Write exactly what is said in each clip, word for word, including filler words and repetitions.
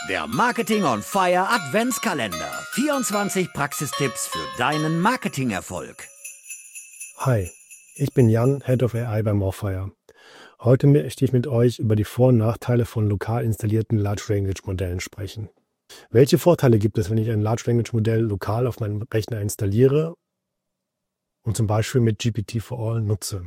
Der Marketing on Fire Adventskalender. vierundzwanzig Praxistipps für deinen Marketingerfolg. Hi, ich bin Jan, Head of A I bei Morfire. Heute möchte ich mit euch über die Vor- und Nachteile von lokal installierten Large Language Modellen sprechen. Welche Vorteile gibt es, wenn ich ein Large Language Modell lokal auf meinem Rechner installiere und zum Beispiel mit G P T for All nutze?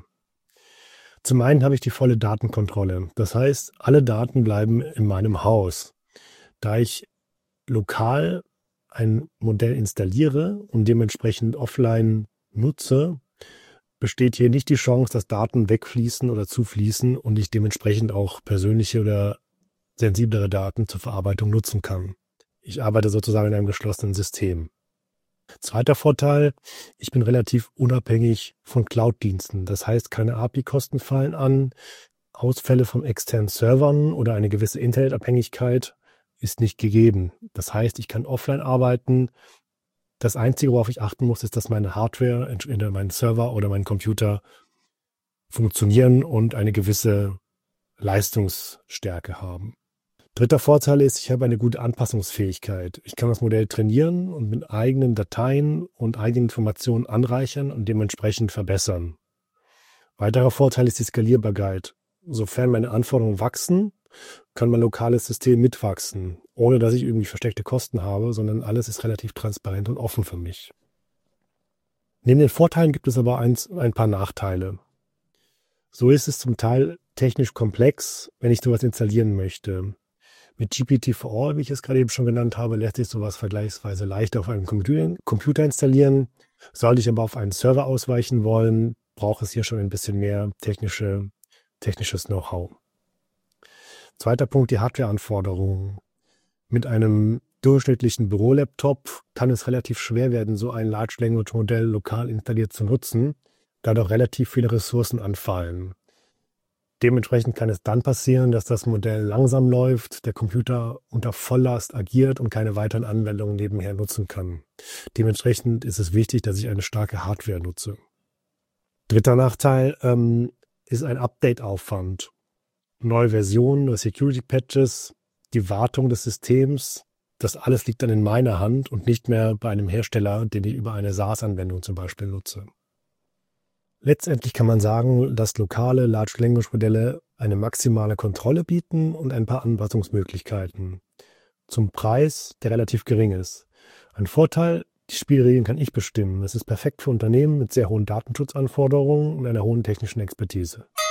Zum einen habe ich die volle Datenkontrolle. Das heißt, alle Daten bleiben in meinem Haus. Da ich lokal ein Modell installiere und dementsprechend offline nutze, besteht hier nicht die Chance, dass Daten wegfließen oder zufließen und ich dementsprechend auch persönliche oder sensiblere Daten zur Verarbeitung nutzen kann. Ich arbeite sozusagen in einem geschlossenen System. Zweiter Vorteil, ich bin relativ unabhängig von Cloud-Diensten. Das heißt, keine A P I-Kosten fallen an, Ausfälle von externen Servern oder eine gewisse Internetabhängigkeit ist nicht gegeben. Das heißt, ich kann offline arbeiten. Das Einzige, worauf ich achten muss, ist, dass meine Hardware, entweder mein Server oder mein Computer funktionieren und eine gewisse Leistungsstärke haben. Dritter Vorteil ist, ich habe eine gute Anpassungsfähigkeit. Ich kann das Modell trainieren und mit eigenen Dateien und eigenen Informationen anreichern und dementsprechend verbessern. Weiterer Vorteil ist die Skalierbarkeit. Sofern meine Anforderungen wachsen, kann mein lokales System mitwachsen, ohne dass ich irgendwie versteckte Kosten habe, sondern alles ist relativ transparent und offen für mich. Neben den Vorteilen gibt es aber eins, ein paar Nachteile. So ist es zum Teil technisch komplex, wenn ich sowas installieren möchte. Mit G P T for All, wie ich es gerade eben schon genannt habe, lässt sich sowas vergleichsweise leicht auf einem Computer installieren. Sollte ich aber auf einen Server ausweichen wollen, braucht es hier schon ein bisschen mehr technische, technisches Know-how. Zweiter Punkt, die Hardwareanforderungen. Mit einem durchschnittlichen Bürolaptop kann es relativ schwer werden, so ein Large Language Modell lokal installiert zu nutzen, da doch relativ viele Ressourcen anfallen. Dementsprechend kann es dann passieren, dass das Modell langsam läuft, der Computer unter Volllast agiert und keine weiteren Anwendungen nebenher nutzen kann. Dementsprechend ist es wichtig, dass ich eine starke Hardware nutze. Dritter Nachteil ähm, ist ein Update-Aufwand. Neue Versionen, neue Security-Patches, die Wartung des Systems, das alles liegt dann in meiner Hand und nicht mehr bei einem Hersteller, den ich über eine SaaS-Anwendung zum Beispiel nutze. Letztendlich kann man sagen, dass lokale Large Language Modelle eine maximale Kontrolle bieten und ein paar Anpassungsmöglichkeiten. Zum Preis, der relativ gering ist. Ein Vorteil, die Spielregeln kann ich bestimmen. Es ist perfekt für Unternehmen mit sehr hohen Datenschutzanforderungen und einer hohen technischen Expertise.